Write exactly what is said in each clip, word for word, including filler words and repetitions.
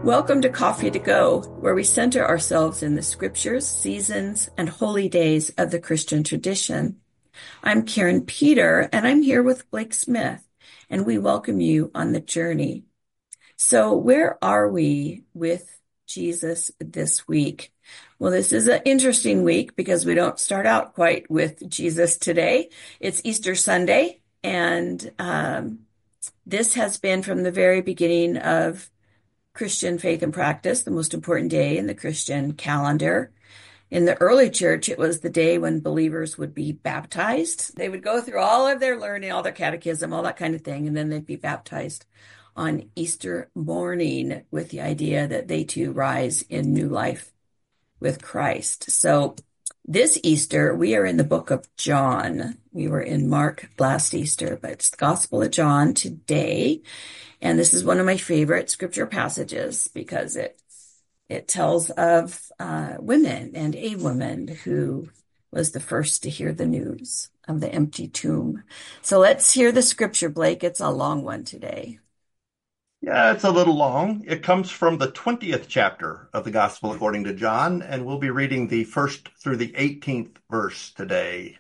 Welcome to Coffee to Go, where we center ourselves in the scriptures, seasons, and holy days of the Christian tradition. I'm Karen Peter, and I'm here with Blake Smith, and we welcome you on the journey. So, where are we with Jesus this week? Well, this is an interesting week because we don't start out quite with Jesus today. It's Easter Sunday, and um, this has been from the very beginning of Christian faith and practice, the most important day in the Christian calendar. In the early church, it was the day when believers would be baptized. They would go through all of their learning, all their catechism, all that kind of thing, and then they'd be baptized on Easter morning with the idea that they too rise in new life with Christ. So this Easter, we are in the book of John. We were in Mark last Easter, but it's the Gospel of John today. And this is one of my favorite scripture passages because it it tells of uh, women and a woman who was the first to hear the news of the empty tomb. So let's hear the scripture, Blake. It's a long one today. Yeah, it's a little long. It comes from the twentieth chapter of the Gospel according to John, and we'll be reading the first through the eighteenth verse today.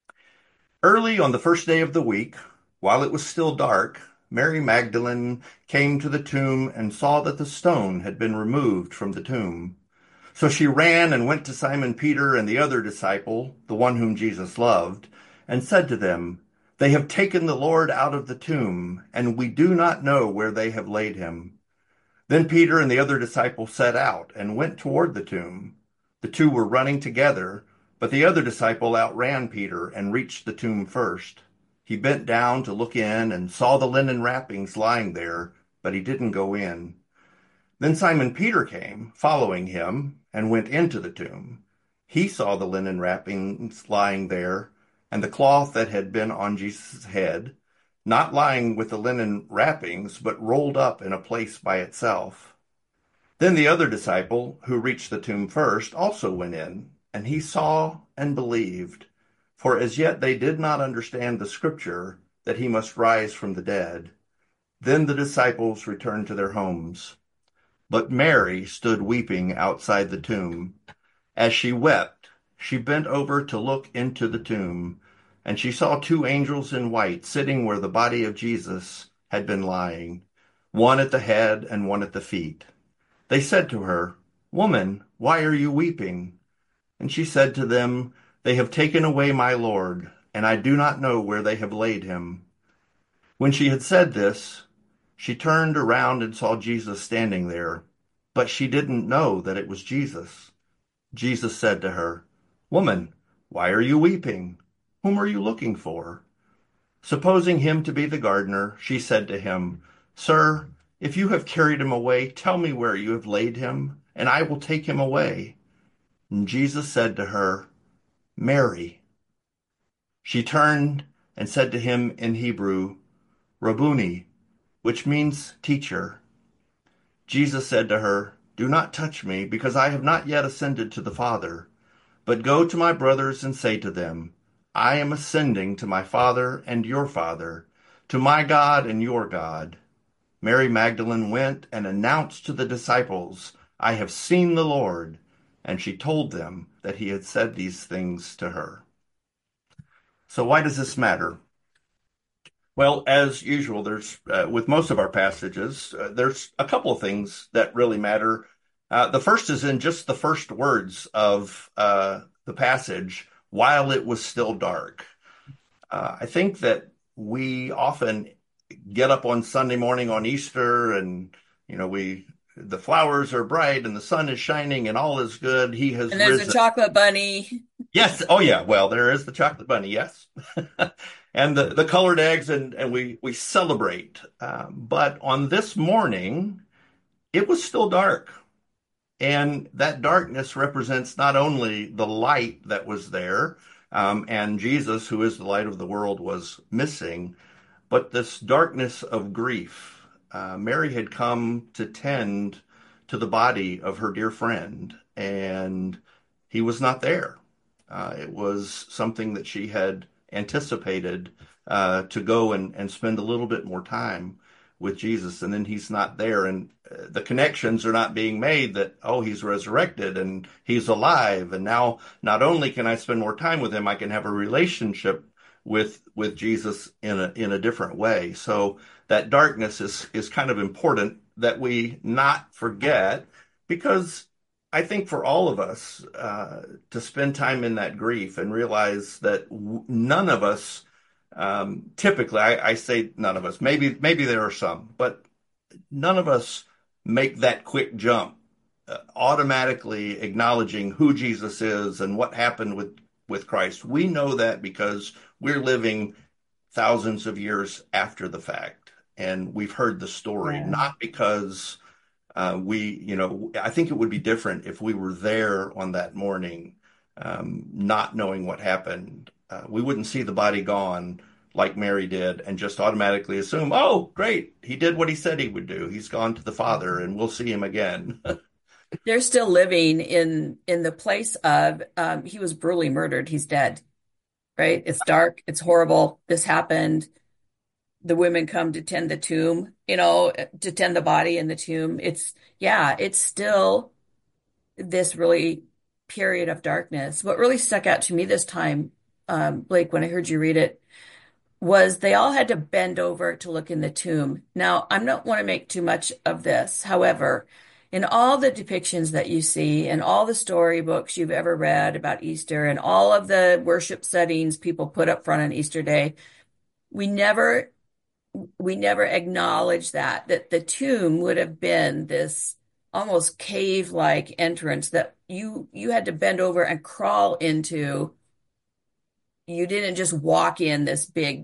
Early on the first day of the week, while it was still dark, Mary Magdalene came to the tomb and saw that the stone had been removed from the tomb. So she ran and went to Simon Peter and the other disciple, the one whom Jesus loved, and said to them, "They have taken the Lord out of the tomb, and we do not know where they have laid him." Then Peter and the other disciple set out and went toward the tomb. The two were running together, but the other disciple outran Peter and reached the tomb first. He bent down to look in and saw the linen wrappings lying there, but he didn't go in. Then Simon Peter came, following him, and went into the tomb. He saw the linen wrappings lying there, and the cloth that had been on Jesus' head, not lying with the linen wrappings, but rolled up in a place by itself. Then the other disciple, who reached the tomb first, also went in, and he saw and believed. For as yet they did not understand the scripture that he must rise from the dead. Then the disciples returned to their homes. But Mary stood weeping outside the tomb. As she wept, she bent over to look into the tomb, and she saw two angels in white sitting where the body of Jesus had been lying, one at the head and one at the feet. They said to her, "Woman, why are you weeping?" And she said to them, "They have taken away my Lord, and I do not know where they have laid him." When she had said this, she turned around and saw Jesus standing there, but she didn't know that it was Jesus. Jesus said to her, "Woman, why are you weeping? Whom are you looking for?" Supposing him to be the gardener, she said to him, "Sir, if you have carried him away, tell me where you have laid him, and I will take him away." And Jesus said to her, "Mary." She turned and said to him in Hebrew, "Rabboni," which means teacher. Jesus said to her, "Do not touch me, because I have not yet ascended to the Father. But go to my brothers and say to them, I am ascending to my Father and your Father, to my God and your God." Mary Magdalene went and announced to the disciples, "I have seen the Lord," and she told them that he had said these things to her. So why does this matter? Well, as usual, there's uh, with most of our passages, uh, there's a couple of things that really matter. Uh, the first is in just the first words of uh, the passage, while it was still dark. Uh, I think that we often get up on Sunday morning on Easter and, you know, we the flowers are bright and the sun is shining and all is good. He has And there's a risen. chocolate bunny. Yes. Oh, yeah. Well, there is the chocolate bunny. Yes. And the, the colored eggs, and, and we, we celebrate. Um, but on this morning, it was still dark. And that darkness represents not only the light that was there, um, and Jesus, who is the light of the world, was missing, but this darkness of grief. Uh, Mary had come to tend to the body of her dear friend, and he was not there. Uh, it was something that she had anticipated uh, to go and, and spend a little bit more time with Jesus, and then he's not there, and uh, the connections are not being made that, oh, he's resurrected and he's alive, and now not only can I spend more time with him, I can have a relationship with with Jesus in a in a different way. So that darkness is is kind of important that we not forget, because I think for all of us uh, to spend time in that grief and realize that w- none of us, um, typically, I, I say none of us, maybe maybe there are some, but none of us make that quick jump, uh, automatically acknowledging who Jesus is and what happened with with Christ. We know that because we're living thousands of years after the fact, and we've heard the story, Yeah. not because uh, we, you know, I think it would be different if we were there on that morning, um, not knowing what happened. Uh, we wouldn't see the body gone like Mary did and just automatically assume, oh, great, he did what he said he would do. He's gone to the Father and we'll see him again. They're still living in in the place of um, he was brutally murdered. He's dead, right? It's dark. It's horrible. This happened. The women come to tend the tomb, you know, to tend the body in the tomb. It's, yeah, it's still this really period of darkness. What really stuck out to me this time, um, Blake, when I heard you read it, was they all had to bend over to look in the tomb. Now, I don't want to make too much of this. However, in all the depictions that you see and all the storybooks you've ever read about Easter and all of the worship settings people put up front on Easter Day, we never we never acknowledge that that the tomb would have been this almost cave-like entrance that you you had to bend over and crawl into. You didn't just walk in this big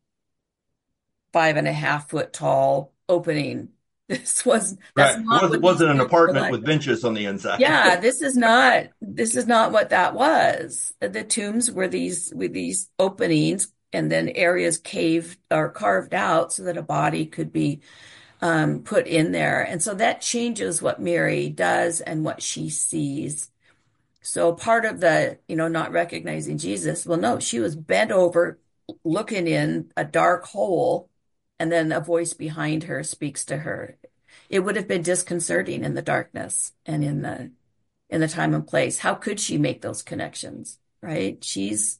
five and a half foot tall opening. This was that's Right. It not wasn't, what these wasn't an tombs were apartment like. with benches on the inside. Yeah, this is not this is not what that was. The tombs were these with these openings and then areas caved or carved out so that a body could be um, put in there. And so that changes what Mary does and what she sees. So part of the, you know, not recognizing Jesus, well, no, she was bent over looking in a dark hole, and then a voice behind her speaks to her. It would have been disconcerting in the darkness and in the in the time and place. How could she make those connections, right? She's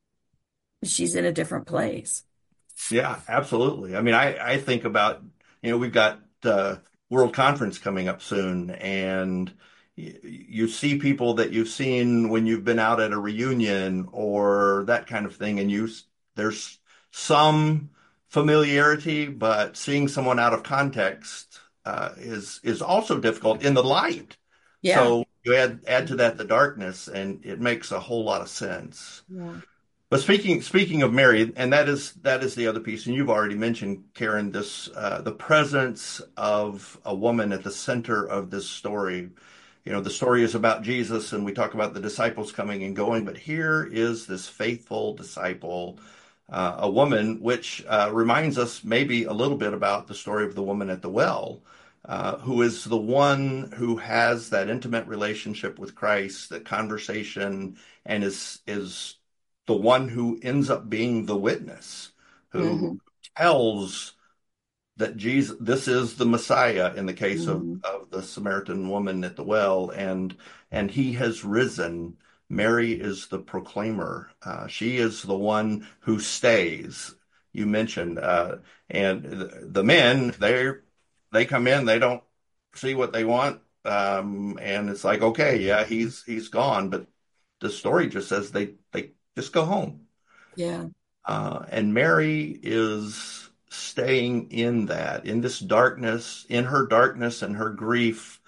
she's in a different place. Yeah, absolutely. I mean, I, I think about, you know, we've got uh, World Conference coming up soon, and y you see people that you've seen when you've been out at a reunion or that kind of thing, and you there's some familiarity, but seeing someone out of context uh, is is also difficult in the light. Yeah. So you add add to that the darkness, and it makes a whole lot of sense. Yeah. But speaking speaking of Mary, and that is that is the other piece, and you've already mentioned, Karen, this uh, the presence of a woman at the center of this story. You know, the story is about Jesus, and we talk about the disciples coming and going, but here is this faithful disciple, uh, a woman, which uh, reminds us maybe a little bit about the story of the woman at the well, uh, who is the one who has that intimate relationship with Christ, that conversation, and is is the one who ends up being the witness, who Hmm. tells that Jesus, this is the Messiah in the case of, Hmm. of the Samaritan woman at the well, and and he has risen. Mary is the proclaimer. Uh, she is the one who stays. You mentioned, uh, and the, the men, they they come in, they don't see what they want, um, and it's like, okay, yeah, he's he's gone, but the story just says they they just go home. Yeah. Uh, and Mary is staying in that, in this darkness, in her darkness and her grief.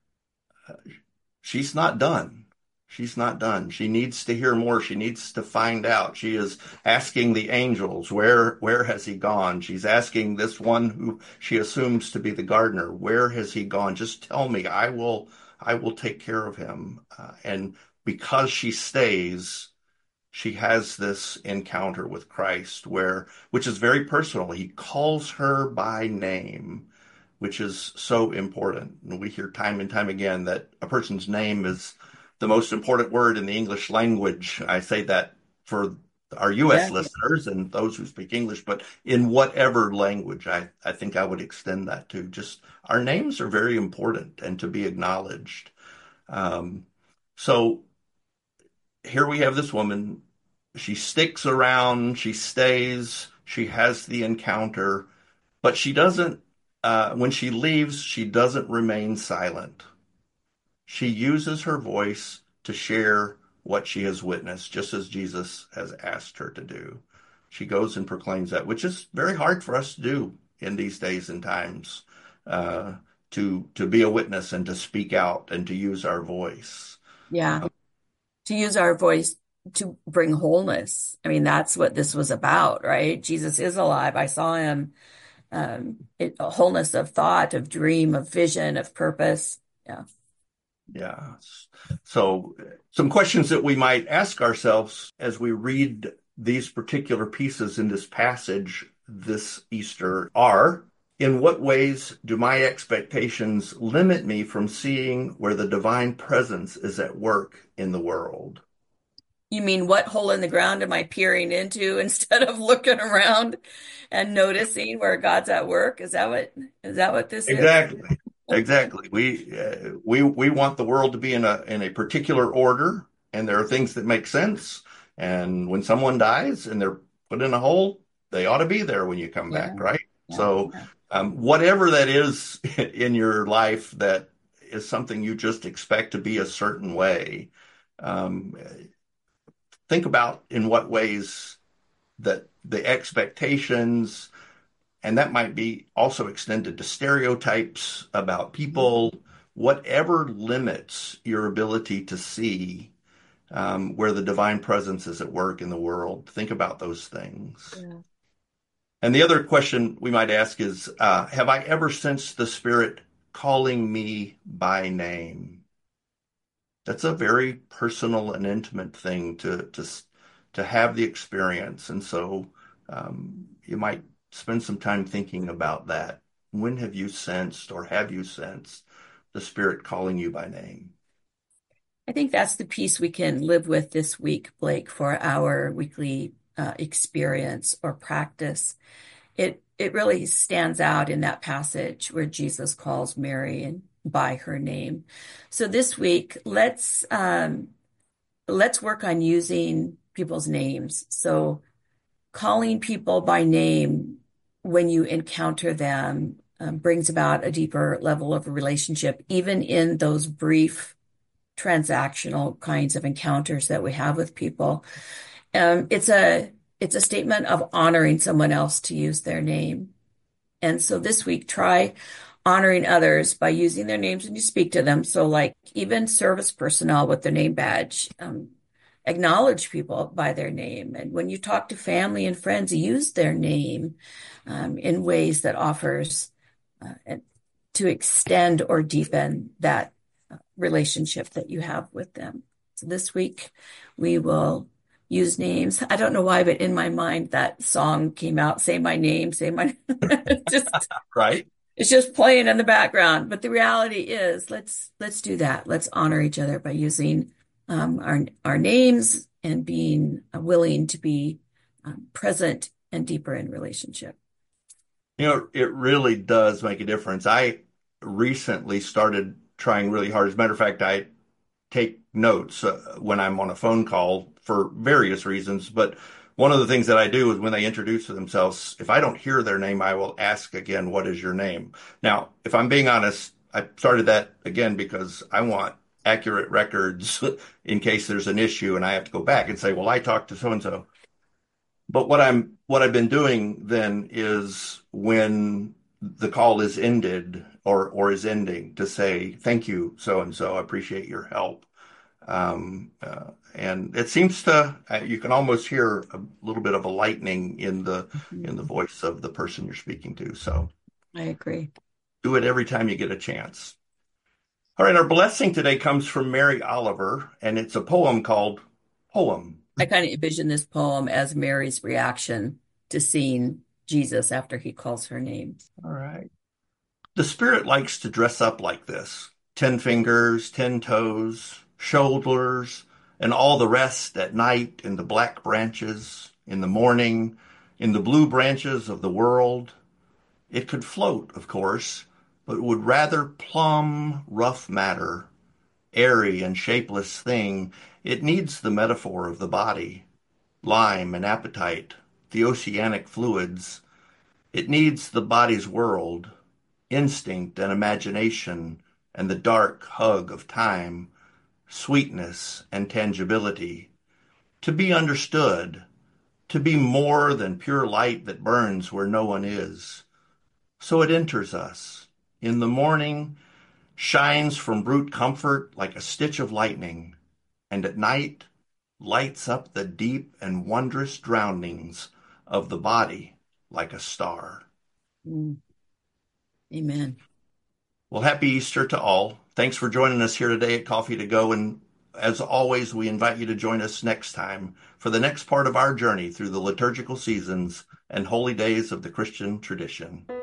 She's not done. She's not done. She needs to hear more. She needs to find out. She is asking the angels, where, where has he gone? She's asking this one who she assumes to be the gardener, where has he gone? Just tell me. I will, I will take care of him. Uh, and because she stays, she has this encounter with Christ where, which is very personal. He calls her by name, which is so important. And we hear time and time again that a person's name is the most important word in the English language. I say that for our U S Yeah. listeners and those who speak English, but in whatever language, I, I think I would extend that to. Just our names are very important and to be acknowledged. Um, so here we have this woman. She sticks around, she stays, she has the encounter, but she doesn't, uh, when she leaves, she doesn't remain silent. She uses her voice to share what she has witnessed, just as Jesus has asked her to do. She goes and proclaims that, which is very hard for us to do in these days and times, uh, to to be a witness and to speak out and to use our voice. Yeah. To use our voice to bring wholeness. I mean, that's what this was about, right? Jesus is alive. I saw him. Um, it, a wholeness of thought, of dream, of vision, of purpose. Yeah. Yeah. So, some questions that we might ask ourselves as we read these particular pieces in this passage this Easter are, in what ways do my expectations limit me from seeing where the divine presence is at work in the world? You mean what hole in the ground am I peering into instead of looking around and noticing where God's at work? Is that what is that what this is? Exactly. Exactly. We uh, we we want the world to be in a in a particular order, and there are things that make sense. And when someone dies and they're put in a hole, they ought to be there when you come Yeah, back, right? yeah, So, yeah. um, whatever that is in your life that is something you just expect to be a certain way, um, think about in what ways that the expectations, and that might be also extended to stereotypes about people, whatever limits your ability to see um, where the divine presence is at work in the world. Think about those things. Yeah. And the other question we might ask is, uh, have I ever sensed the Spirit calling me by name? That's a very personal and intimate thing to to to have the experience, and so um, you might spend some time thinking about that. When have you sensed, or have you sensed, the Spirit calling you by name? I think that's the piece we can live with this week, Blake, for our weekly uh, experience or practice. It it really stands out in that passage where Jesus calls Mary and by her name. So this week, let's um, let's work on using people's names. So calling people by name when you encounter them um, brings about a deeper level of a relationship, even in those brief transactional kinds of encounters that we have with people. Um, it's a it's a statement of honoring someone else to use their name. And so this week, try honoring others by using their names when you speak to them. So, like even service personnel with their name badge, um, acknowledge people by their name. And when you talk to family and friends, use their name um, in ways that offers uh, to extend or deepen that uh, relationship that you have with them. So this week, we will use names. I don't know why, but in my mind, that song came out, Say My Name, Say My, just, Right? it's just playing in the background. But the reality is, let's, let's do that. Let's honor each other by using um, our, our names and being uh, willing to be um, present and deeper in relationship. You know, it really does make a difference. I recently started trying really hard. As a matter of fact, I take notes uh, when I'm on a phone call for various reasons. But one of the things that I do is when they introduce themselves, if I don't hear their name, I will ask again, what is your name? Now, if I'm being honest, I started that again because I want accurate records in case there's an issue and I have to go back and say, well, I talked to so and so. But what I'm what I've been doing then is when the call is ended or or is ending to say thank you so and so, I appreciate your help. Um, uh, and it seems to uh, you can almost hear a little bit of a lightning in the in the Mhm. voice of the person you're speaking to. So I agree. do it every time you get a chance. All right, our blessing today comes from Mary Oliver, and it's a poem called Poem. I kind of envision this poem as Mary's reaction to seeing Jesus after he calls her name. All right. The spirit likes to dress up like this: ten fingers, ten toes, shoulders, and all the rest at night in the black branches, in the morning, in the blue branches of the world. It could float, of course, but would rather plumb rough matter, airy and shapeless thing. It needs the metaphor of the body, lime and appetite, the oceanic fluids. It needs the body's world, instinct and imagination, and the dark hug of time, sweetness and tangibility, to be understood, to be more than pure light that burns where no one is. So it enters us. In the morning, shines from brute comfort like a stitch of lightning, and at night lights up the deep and wondrous drownings of the body like a star. Mm. Amen. Well, happy Easter to all. Thanks for joining us here today at Coffee to Go. And as always, we invite you to join us next time for the next part of our journey through the liturgical seasons and holy days of the Christian tradition.